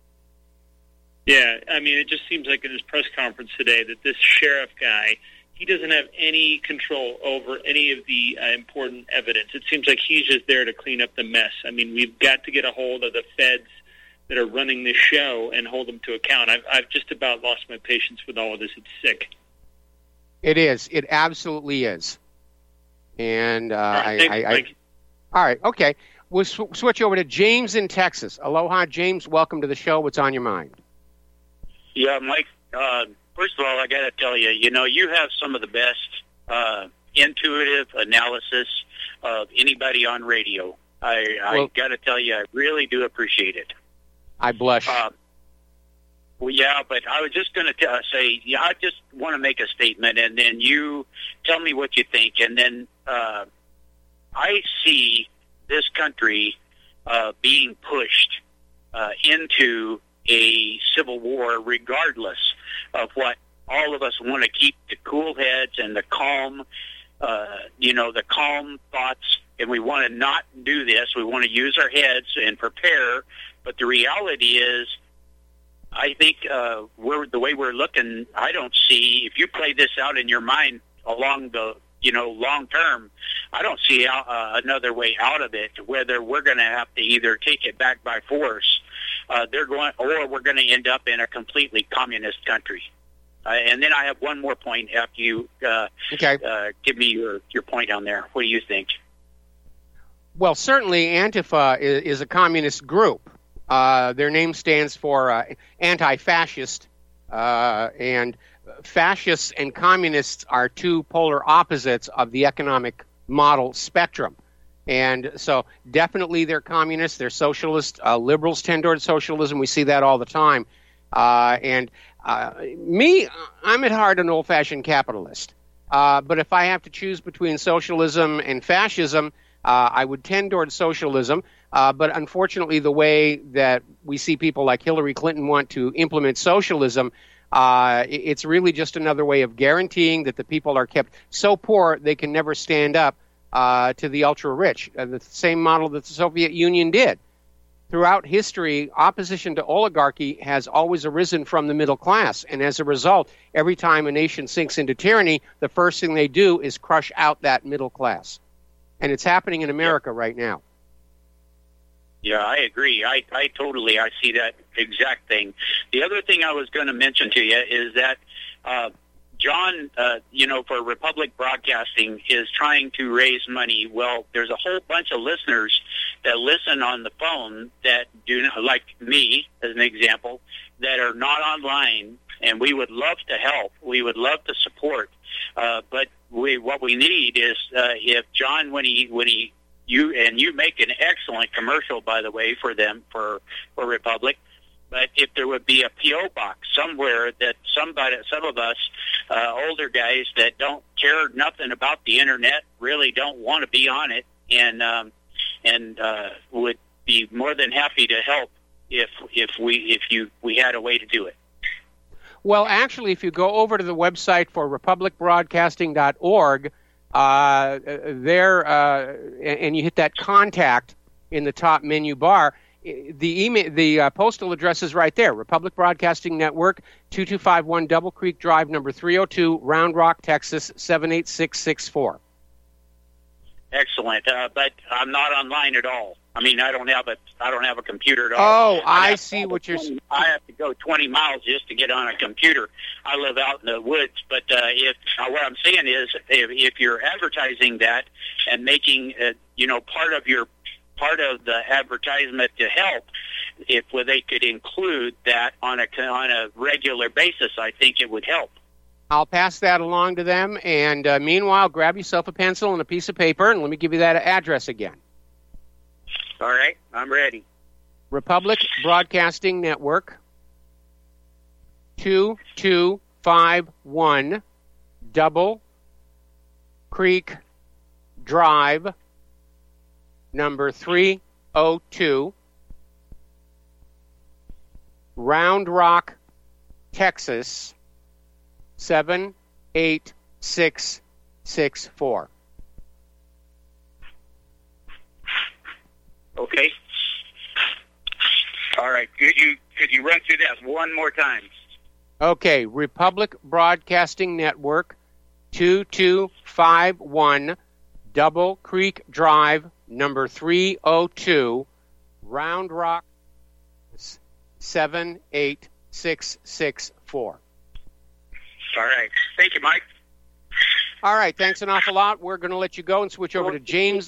Yeah, I mean, it just seems like in his press conference today that this sheriff guy, he doesn't have any control over any of the uh, important evidence. It seems like he's just there to clean up the mess. I mean, we've got to get a hold of the feds that are running this show and hold them to account. I've, I've just about lost my patience with all of this. It's sick. It is. It absolutely is. And uh, all right, I, thanks, I, I, Mike. all right, okay. We'll sw- switch over to James in Texas. Aloha, James. Welcome to the show. What's on your mind? Yeah, Mike, uh, first of all, I got to tell you, you know, you have some of the best uh, intuitive analysis of anybody on radio. I, Well- I got to tell you, I really do appreciate it. I blush. Uh, well, yeah, but I was just going to say, yeah, I just want to make a statement, and then you tell me what you think. And then uh, I see this country uh, being pushed uh, into a civil war, regardless of what all of us want to keep the cool heads and the calm, uh, you know, the calm thoughts, and we want to not do this. We want to use our heads and prepare. But the reality is, I think uh, we're the way we're looking. I don't see, if you play this out in your mind along the, you know, long term, I don't see out, uh, another way out of it. Whether we're going to have to either take it back by force, uh, they're going, or we're going to end up in a completely communist country. Uh, and then I have one more point after you uh, okay. uh, give me your, your point on there. What do you think? Well, certainly Antifa is, is a communist group. Uh, their name stands for uh, anti-fascist, uh, and fascists and communists are two polar opposites of the economic model spectrum. And so definitely they're communists, they're socialist. Uh, liberals tend toward socialism. We see that all the time. Uh, and uh, me, I'm at heart an old-fashioned capitalist. Uh, but if I have to choose between socialism and fascism, uh, I would tend toward socialism. Uh, but unfortunately, the way that we see people like Hillary Clinton want to implement socialism, uh, it's really just another way of guaranteeing that the people are kept so poor they can never stand up uh, to the ultra-rich, uh, the same model that the Soviet Union did. Throughout history, opposition to oligarchy has always arisen from the middle class. And as a result, every time a nation sinks into tyranny, the first thing they do is crush out that middle class. And it's happening in America right now. Yeah, I agree. I, I totally, I see that exact thing. The other thing I was going to mention to you is that uh, John, uh, you know, for Republic Broadcasting is trying to raise money. Well, there's a whole bunch of listeners that listen on the phone that do not, like me, as an example, that are not online, and we would love to help. We would love to support. Uh, but we, what we need is uh, if John, when he, when he, You and you make an excellent commercial, by the way, for them, for, for Republic. But if there would be a P O box somewhere that somebody, some of us uh, older guys that don't care nothing about the internet, really don't want to be on it, and um, and uh, would be more than happy to help if if we if you we had a way to do it. Well, actually, if you go over to the website for republic broadcasting dot org. Uh, there, uh, and you hit that contact in the top menu bar. The email, the uh, postal address is right there. Republic Broadcasting Network, two two five one Double Creek Drive, number three oh two, Round Rock, Texas, seven eight six six four. Excellent, uh, but I'm not online at all. I mean, I don't have a, I don't have a computer at all. Oh, I see what you're saying. I have to go twenty miles just to get on a computer. I live out in the woods, but uh, if uh, what I'm saying is, if, if you're advertising that and making, uh, you know, part of your part of the advertisement to help, if well, they could include that on a on a regular basis, I think it would help. I'll pass that along to them, and uh, meanwhile, grab yourself a pencil and a piece of paper, and let me give you that address again. All right, I'm ready. Republic Broadcasting Network, two two five one Double Creek Drive, number three oh two, Round Rock, Texas, seven eight six six four. Okay. All right. Could you could you run through that one more time? Okay. Republic Broadcasting Network, two two five one Double Creek Drive, number three oh two, Round Rock, seven eight six six four. All right. Thank you, Mike. All right. Thanks an awful lot. We're going to let you go and switch over to James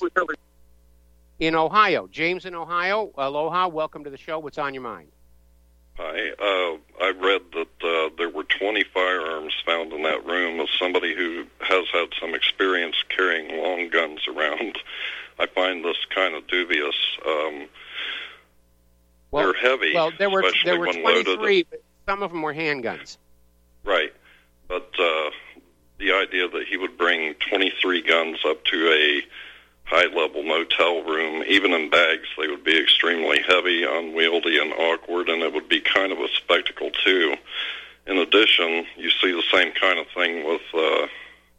in Ohio. James in Ohio, aloha. Welcome to the show. What's on your mind? Hi. Uh, I read that uh, there were twenty firearms found in that room. As somebody who has had some experience carrying long guns around, I find this kind of dubious. Um, well, they're heavy. Well, there were especially there were when twenty-three, loaded. but some of them were handguns. Right. But uh, the idea that he would bring twenty-three guns up to a high-level motel room, even in bags, they would be extremely heavy, unwieldy, and awkward, and it would be kind of a spectacle, too. In addition, you see the same kind of thing with uh,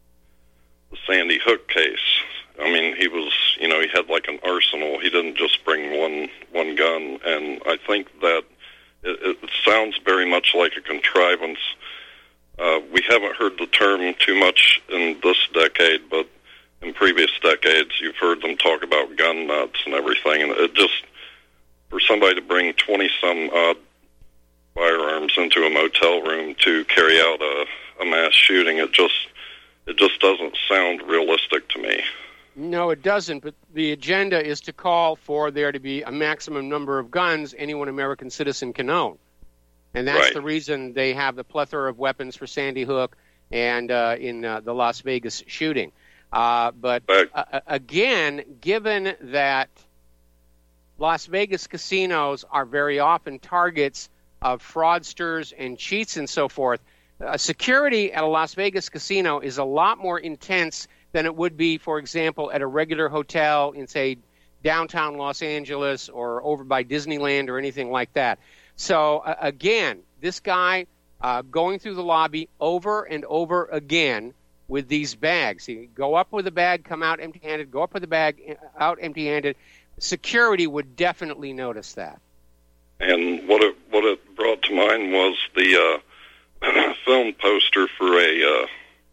the Sandy Hook case. I mean, he was, you know, he had like an arsenal. He didn't just bring one one gun, and I think that it, it sounds very much like a contrivance. Uh, we haven't heard the term too much in this decade, but in previous decades, you've heard them talk about gun nuts and everything, and it just, for somebody to bring twenty-some odd firearms into a motel room to carry out a, a mass shooting, it just, it just doesn't sound realistic to me. No, it doesn't, but the agenda is to call for there to be a maximum number of guns any one American citizen can own. And that's Right. the reason they have the plethora of weapons for Sandy Hook and uh, in uh, the Las Vegas shooting. Uh, but uh, again, given that Las Vegas casinos are very often targets of fraudsters and cheats and so forth, uh, security at a Las Vegas casino is a lot more intense than it would be, for example, at a regular hotel in, say, downtown Los Angeles or over by Disneyland or anything like that. So, uh, again, this guy uh, going through the lobby over and over again with these bags. He go up with a bag, come out empty-handed, go up with a bag, out empty-handed. Security would definitely notice that. And what it what it brought to mind was the uh, film poster for a, uh,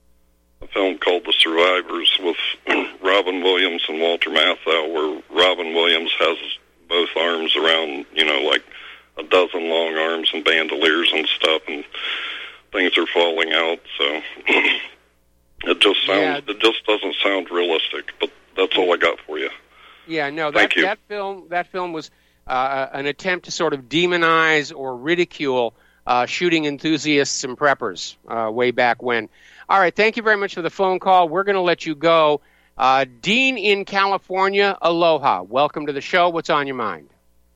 a film called The Survivors with Robin Williams and Walter Matthau, where Robin Williams has both arms around, you know, like a dozen long arms and bandoliers and stuff, and things are falling out, so... It just sounds. Yeah. It just doesn't sound realistic. But that's all I got for you. Yeah, no. That Thank you. that film. That film was uh, an attempt to sort of demonize or ridicule uh, shooting enthusiasts and preppers uh, way back when. All right. Thank you very much for the phone call. We're going to let you go. Uh, Dean in California. Aloha. Welcome to the show. What's on your mind?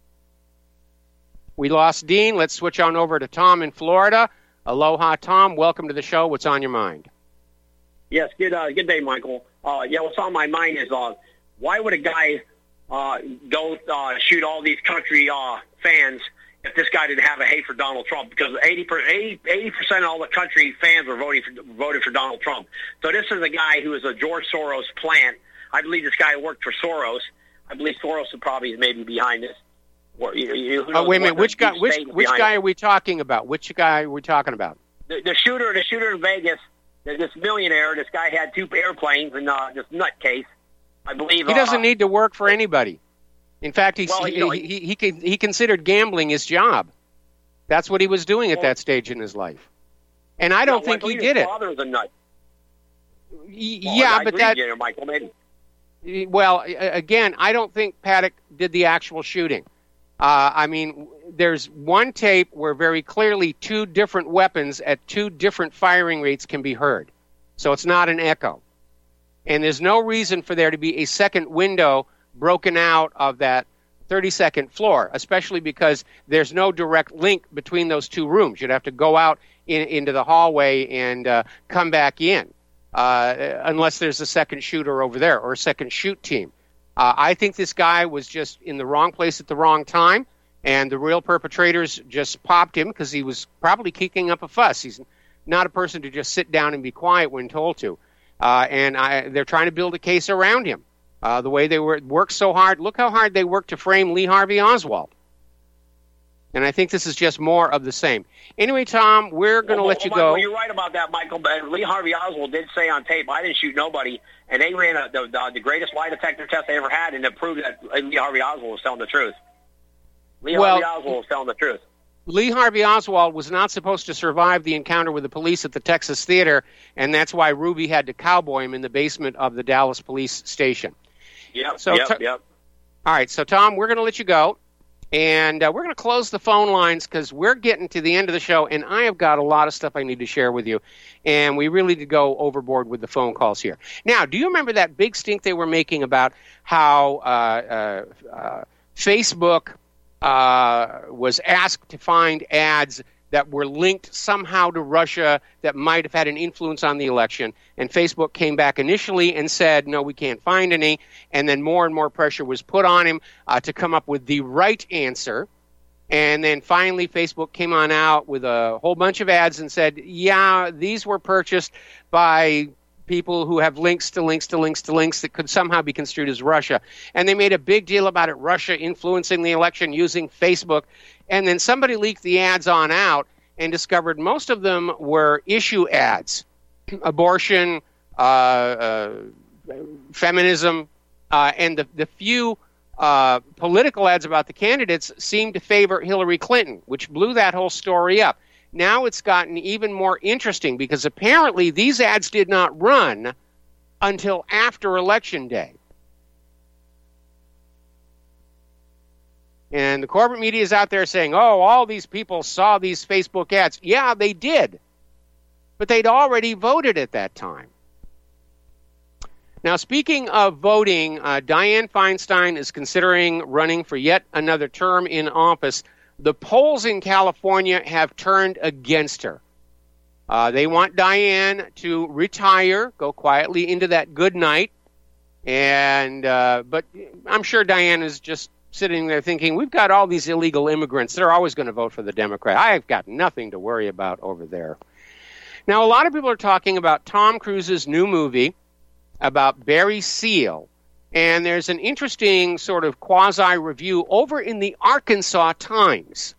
We lost Dean. Let's switch on over to Tom in Florida. Aloha, Tom. Welcome to the show. What's on your mind? Yes, good uh, good day, Michael. Uh, yeah, what's on my mind is uh, why would a guy uh, go uh, shoot all these country uh, fans if this guy didn't have a hate for Donald Trump? Because eighty percent of all the country fans were voting for, voted for Donald Trump. So this is a guy who is a George Soros plant. I believe this guy worked for Soros. I believe Soros is probably maybe behind this. Or, you, you, oh, wait a minute. Which guy? Which which guy are we talking about? Which guy are we talking about? The, the shooter, the shooter in Vegas. This millionaire, this guy had two airplanes and uh, this nutcase. I believe he doesn't uh, need to work for anybody. In fact, he's, well, he, you know, he, he, he, he considered gambling his job. That's what he was doing at well, that stage in his life. And I don't no, think well, he his did it. Father was a nut. Well, yeah, I but that. You, Michael, maybe. Well, again, I don't think Paddock did the actual shooting. Uh, I mean, there's one tape where very clearly two different weapons at two different firing rates can be heard. So it's not an echo. And there's no reason for there to be a second window broken out of that thirty-second floor, especially because there's no direct link between those two rooms. You'd have to go out in, into the hallway and uh, come back in. Uh, uh, unless there's a second shooter over there or a second shoot team. Uh, I think this guy was just in the wrong place at the wrong time, and the real perpetrators just popped him because he was probably kicking up a fuss. He's not a person to just sit down and be quiet when told to. Uh, and I, they're trying to build a case around him. Uh, the way they were, worked so hard. Look how hard they worked to frame Lee Harvey Oswald. And I think this is just more of the same. Anyway, Tom, we're going to well, let well, you Michael, go. You're right about that, Michael. But Lee Harvey Oswald did say on tape, I didn't shoot nobody. And they ran a, the, the, the greatest lie detector test they ever had, and it proved that Lee Harvey Oswald was telling the truth. Lee well, Harvey Oswald was telling the truth. Lee Harvey Oswald was not supposed to survive the encounter with the police at the Texas Theater, and that's why Ruby had to cowboy him in the basement of the Dallas police station. Yep, so, yep, t- yep. All right, so, Tom, we're going to let you go, and uh, we're going to close the phone lines because we're getting to the end of the show, and I have got a lot of stuff I need to share with you, and we really did go overboard with the phone calls here. Now, do you remember that big stink they were making about how uh, uh, uh, Facebook uh, was asked to find ads that were linked somehow to Russia that might have had an influence on the election, and Facebook came back initially and said, no, we can't find any, and then more and more pressure was put on him uh, to come up with the right answer, and then finally Facebook came on out with a whole bunch of ads and said, yeah, these were purchased by people who have links to links to links to links that could somehow be construed as Russia. And they made a big deal about it, Russia influencing the election using Facebook. And then somebody leaked the ads on out and discovered most of them were issue ads. Abortion, uh, uh, feminism, uh, and the, the few uh, political ads about the candidates seemed to favor Hillary Clinton, which blew that whole story up. Now it's gotten even more interesting because apparently these ads did not run until after Election Day. And the corporate media is out there saying, oh, all these people saw these Facebook ads. Yeah, they did. But they'd already voted at that time. Now, speaking of voting, uh, Dianne Feinstein is considering running for yet another term in office. The polls in California have turned against her. Uh, they want Dianne to retire, go quietly into that good night. And uh, but I'm sure Dianne is just sitting there thinking, we've got all these illegal immigrants. They're always going to vote for the Democrat. I've got nothing to worry about over there. Now, a lot of people are talking about Tom Cruise's new movie about Barry Seal. And there's an interesting sort of quasi-review over in the Arkansas Times.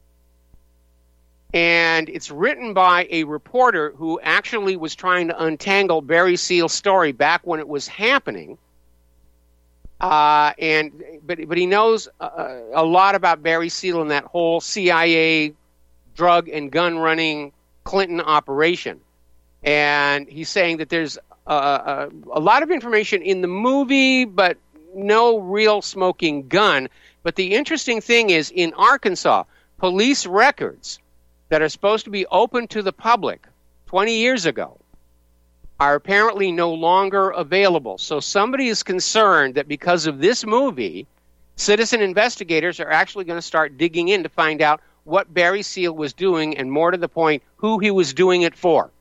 And it's written by a reporter who actually was trying to untangle Barry Seal's story back when it was happening. Uh, and but but he knows uh, a lot about Barry Seal and that whole C I A drug and gun running Clinton operation. And he's saying that there's Uh, a, a lot of information in the movie, but no real smoking gun. But the interesting thing is, in Arkansas, police records that are supposed to be open to the public twenty years ago are apparently no longer available. So somebody is concerned that because of this movie, citizen investigators are actually going to start digging in to find out what Barry Seal was doing, and more to the point, who he was doing it for.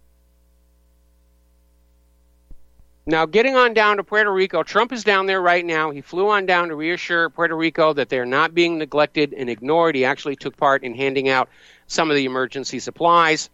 Now, getting on down to Puerto Rico, Trump is down there right now. He flew on down to reassure Puerto Rico that they're not being neglected and ignored. He actually took part in handing out some of the emergency supplies.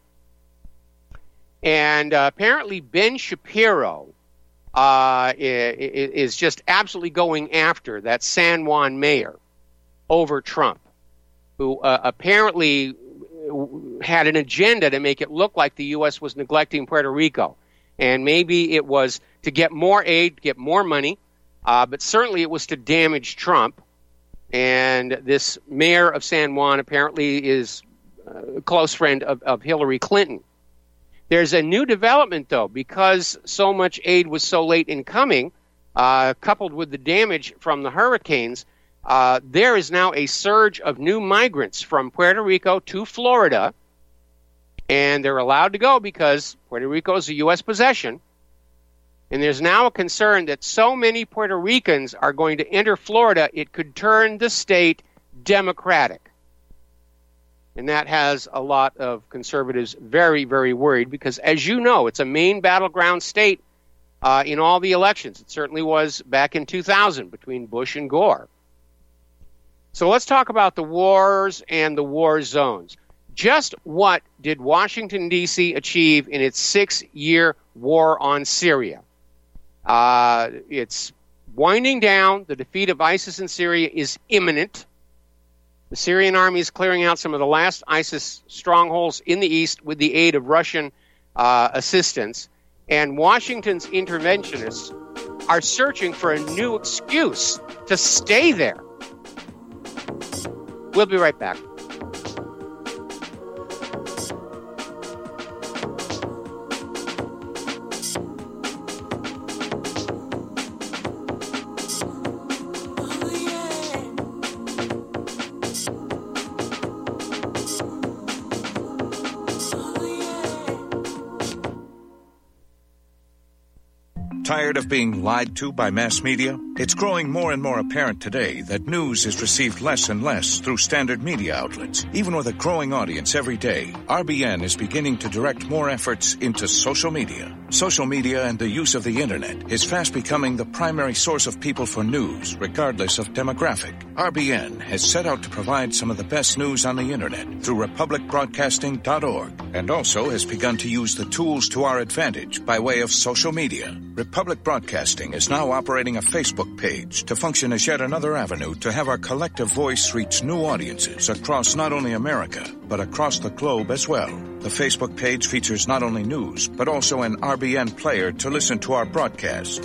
And uh, apparently Ben Shapiro uh, is just absolutely going after that San Juan mayor over Trump, who uh, apparently had an agenda to make it look like the U S was neglecting Puerto Rico. And maybe it was to get more aid, get more money, uh, but certainly it was to damage Trump. And this mayor of San Juan apparently is a close friend of, of Hillary Clinton. There's a new development, though, because so much aid was so late in coming, uh, coupled with the damage from the hurricanes, uh, there is now a surge of new migrants from Puerto Rico to Florida. And they're allowed to go because Puerto Rico is a U S possession. And there's now a concern that so many Puerto Ricans are going to enter Florida, it could turn the state Democratic. And that has a lot of conservatives very, very worried because, as you know, it's a main battleground state uh, in all the elections. It certainly was back in two thousand between Bush and Gore. So let's talk about the wars and the war zones. Just what did Washington, D C achieve in its six-year war on Syria? Uh, it's winding down. The defeat of ISIS in Syria is imminent. The Syrian army is clearing out some of the last ISIS strongholds in the east with the aid of Russian uh, assistance. And Washington's interventionists are searching for a new excuse to stay there. We'll be right back. Tired of being lied to by mass media? It's growing more and more apparent today that news is received less and less through standard media outlets. Even with a growing audience every day, R B N is beginning to direct more efforts into social media. Social media and the use of the internet is fast becoming the primary source of people for news, regardless of demographic. R B N has set out to provide some of the best news on the internet through republic broadcasting dot org, and also has begun to use the tools to our advantage by way of social media. Republic Broadcasting is now operating a Facebook page to function as yet another avenue to have our collective voice reach new audiences across not only America, but across the globe as well. The Facebook page features not only news, but also an R B N player to listen to our broadcast.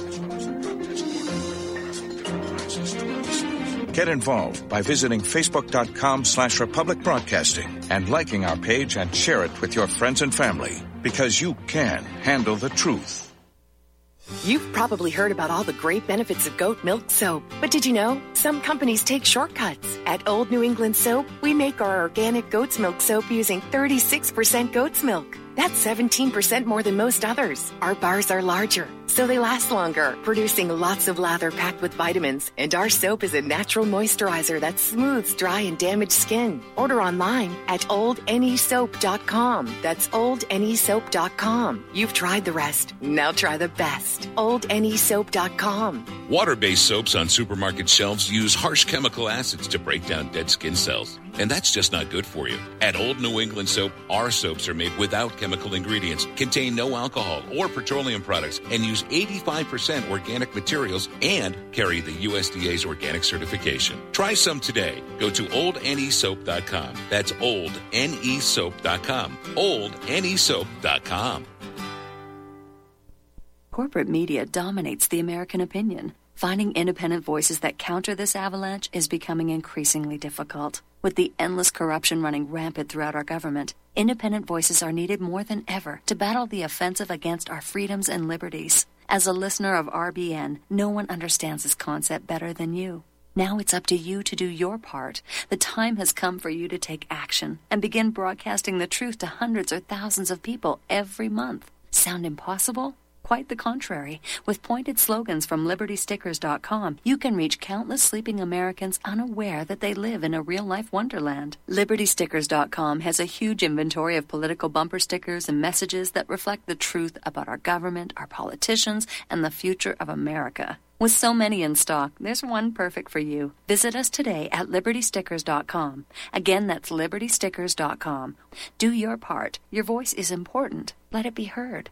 Get involved by visiting facebook.com slash Republic Broadcasting and liking our page and share it with your friends and family, because you can handle the truth. You've probably heard about all the great benefits of goat milk soap, but did you know some companies take shortcuts? At Old New England Soap, we make our organic goat's milk soap using thirty-six percent goat's milk. That's seventeen percent more than most others. Our bars are larger, so they last longer, producing lots of lather packed with vitamins. And our soap is a natural moisturizer that smooths dry and damaged skin. Order online at old n e soap dot com. That's old n e soap dot com. You've tried the rest. Now try the best. old n e soap dot com. Water-based soaps on supermarket shelves use harsh chemical acids to break down dead skin cells. And that's just not good for you. At Old New England Soap, our soaps are made without chemical ingredients, contain no alcohol or petroleum products, and use eighty-five percent organic materials and carry the U S D A's organic certification. Try some today. Go to old n e soap dot com. That's old n e soap dot com. old n e soap dot com. Corporate media dominates the American opinion. Finding independent voices that counter this avalanche is becoming increasingly difficult. With the endless corruption running rampant throughout our government, independent voices are needed more than ever to battle the offensive against our freedoms and liberties. As a listener of R B N, no one understands this concept better than you. Now it's up to you to do your part. The time has come for you to take action and begin broadcasting the truth to hundreds or thousands of people every month. Sound impossible? Quite the contrary. With pointed slogans from liberty stickers dot com, you can reach countless sleeping Americans unaware that they live in a real-life wonderland. liberty stickers dot com has a huge inventory of political bumper stickers and messages that reflect the truth about our government, our politicians, and the future of America. With so many in stock, there's one perfect for you. Visit us today at liberty stickers dot com. Again, that's liberty stickers dot com. Do your part. Your voice is important. Let it be heard.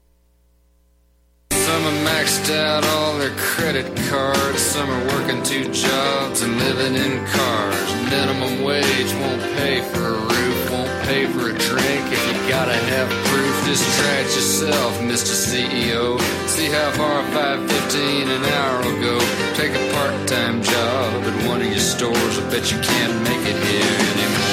Some have maxed out all their credit cards. Some are working two jobs and living in cars. Minimum wage won't pay for a roof, won't pay for a drink. If you gotta have proof, just try it yourself, Mister C E O. See how far five fifteen an hour will go. Take a part-time job at one of your stores. I bet you can't make it here anymore.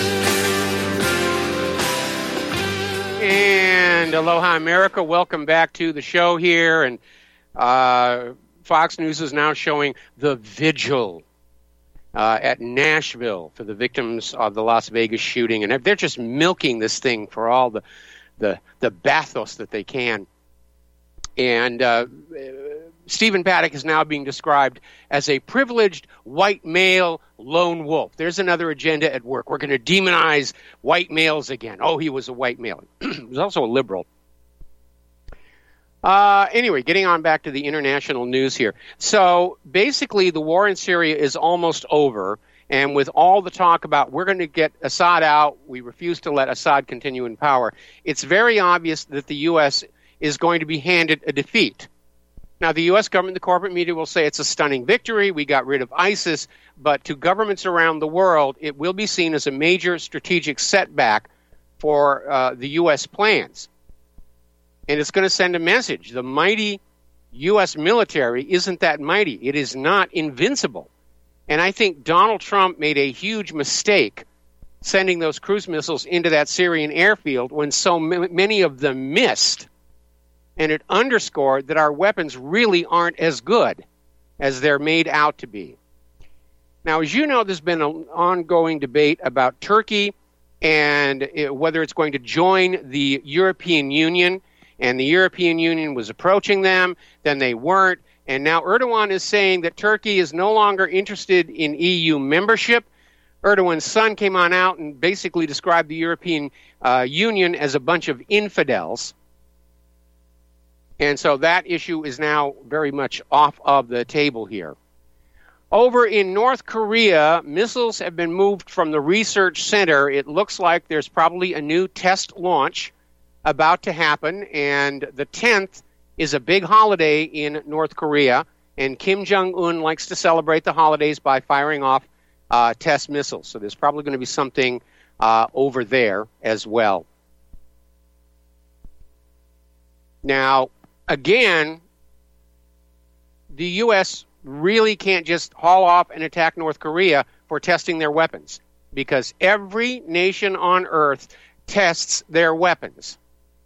And aloha, America. Welcome back to the show here. And uh, Fox News is now showing the vigil uh, at Nashville for the victims of the Las Vegas shooting. And they're just milking this thing for all the the, the bathos that they can. And uh, Stephen Paddock is now being described as a privileged white male lone wolf. There's another agenda at work. We're going to demonize white males again. Oh, he was a white male. He was also a liberal. Uh, anyway, getting on back to the international news here. So basically, the war in Syria is almost over. And with all the talk about we're going to get Assad out, we refuse to let Assad continue in power, it's very obvious that the U S is going to be handed a defeat. Now, the U S government, the corporate media will say it's a stunning victory. We got rid of ISIS. But to governments around the world, it will be seen as a major strategic setback for uh, the U S plans. And it's going to send a message. The mighty U S military isn't that mighty. It is not invincible. And I think Donald Trump made a huge mistake sending those cruise missiles into that Syrian airfield when so m- many of them missed. And it underscored that our weapons really aren't as good as they're made out to be. Now, as you know, there's been an ongoing debate about Turkey and it, whether it's going to join the European Union. And the European Union was approaching them, then they weren't. And now Erdogan is saying that Turkey is no longer interested in E U membership. Erdogan's son came on out and basically described the European uh, Union as a bunch of infidels. And so that issue is now very much off of the table here. Over in North Korea, missiles have been moved from the research center. It looks like there's probably a new test launch about to happen, and the tenth is a big holiday in North Korea, and Kim Jong-un likes to celebrate the holidays by firing off uh, test missiles. So there's probably going to be something uh, over there as well. Now, again, the U S really can't just haul off and attack North Korea for testing their weapons, because every nation on earth tests their weapons.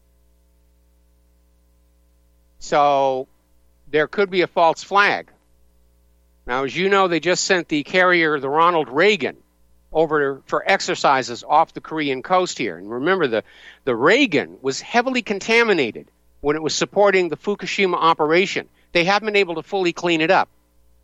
So there could be a false flag. Now, as you know, they just sent the carrier, the Ronald Reagan, over for exercises off the Korean coast here. And remember, the, the Reagan was heavily contaminated when it was supporting the Fukushima operation. They haven't been able to fully clean it up.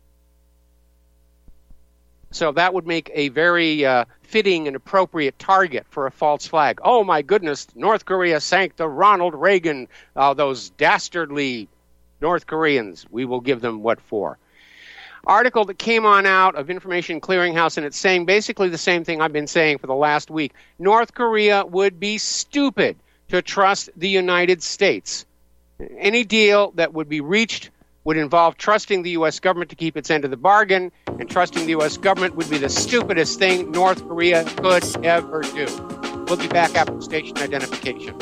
So that would make a very uh, fitting and appropriate target for a false flag. Oh, my goodness, North Korea sank the Ronald Reagan, uh, those dastardly North Koreans. We will give them what for. Article that came on out of Information Clearinghouse, and it's saying basically the same thing I've been saying for the last week. North Korea would be stupid to trust the United States. Any deal that would be reached would involve trusting the U S government to keep its end of the bargain, and trusting the U S government would be the stupidest thing North Korea could ever do. We'll be back after station identification.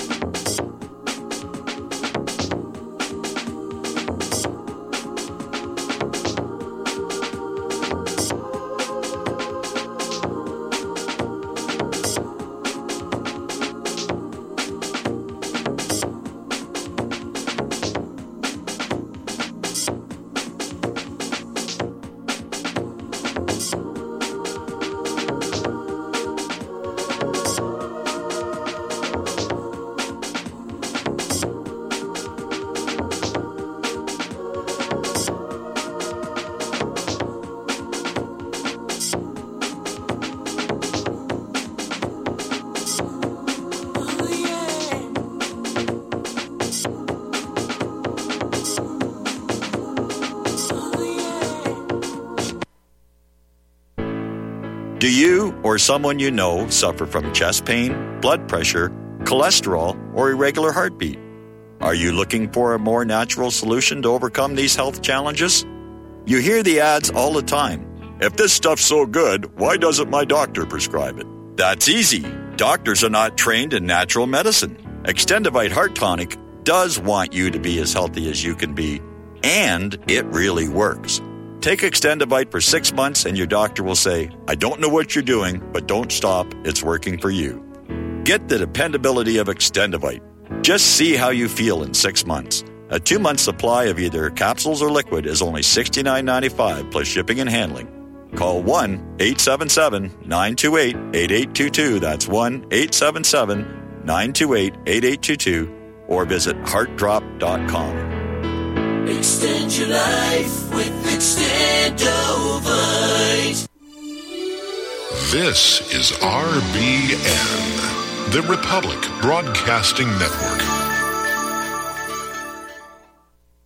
Do you or someone you know suffer from chest pain, blood pressure, cholesterol, or irregular heartbeat? Are you looking for a more natural solution to overcome these health challenges? You hear the ads all the time. If this stuff's so good, why doesn't my doctor prescribe it? That's easy. Doctors are not trained in natural medicine. Extendivite Heart Tonic does want you to be as healthy as you can be, and it really works. Take Extendivite for six months and your doctor will say, I don't know what you're doing, but don't stop. It's working for you. Get the dependability of Extendivite. Just see how you feel in six months. A two-month supply of either capsules or liquid is only sixty-nine ninety-five plus shipping and handling. Call one eight seven seven, nine two eight, eight eight two two. That's one eight seven seven, nine two eight, eight eight two two. Or visit heart drop dot com. Extend Change your life with Extendovite. This is R B N, the Republic Broadcasting Network.